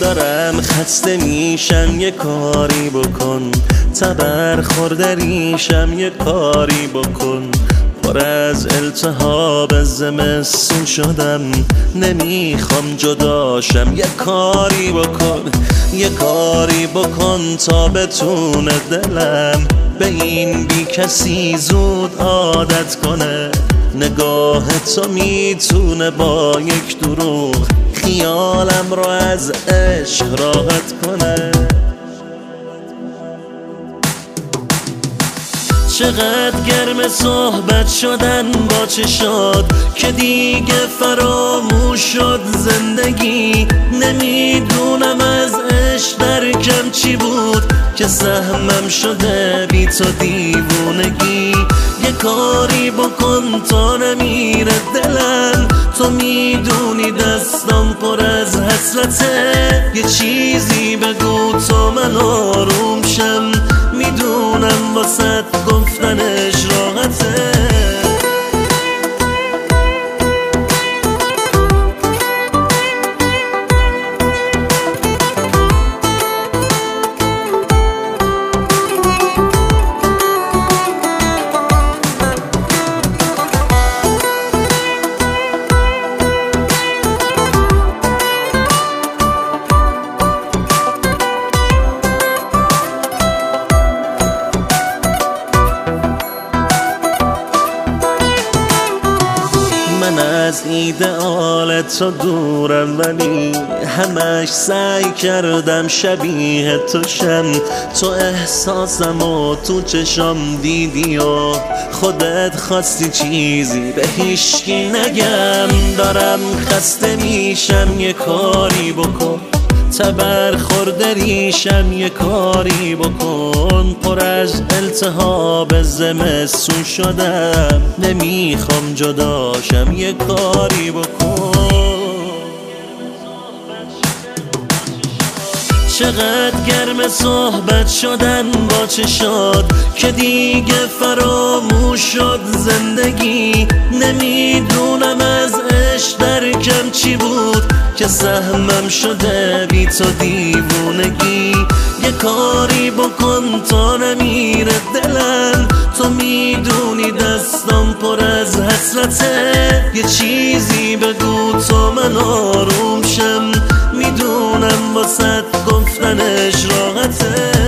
دارم خسته میشم یه کاری بکن، تبر خوردریشم یه کاری بکن. پر از التهاب زمستون شدم نمیخوام جداشم، یه کاری بکن، یه کاری بکن تا بتونه دلم به این بی کسی زود عادت کنه. نگاه تو میتونه با یک دروغ خیالم رو از عشق راحت کنه. چقدر گرم صحبت شدن با چشات که دیگه فراموش شد زندگی. نمیدونم از عشق درکم چی بود که سهمم شده بی تو دیوونگی. یه کاری بکن تا نمیره دلم، تو میدونی دستم پر از حسرته. یه چیزی بگو تا من آروم شم، میدونم واسه گفتنش راحته. من از ایدئال تو دورم ولی همش سعی کردم شبیه تو شم. تو احساسم و تو چشم دیدی و خودت خواستی چیزی به هیچکی نگم. دارم خسته میشم یه کاری بکن، تبر خوردریشم یه کاری بکن. پر از التهاب زمستون شدم نمیخوام جداشم، یه کاری بکن. چقدر گرم صحبت شدن با چشات که دیگه فراموش شد زندگی. نمیدونم از عشق درکم چی بود که سهمم شده بی تو دیوونگی. یه کاری بکن تا نمیره دلم، تو میدونی دستم پر از حسرته. یه چیزی بگو تا من آروم شم، میدونم واسه گفتنش راحته.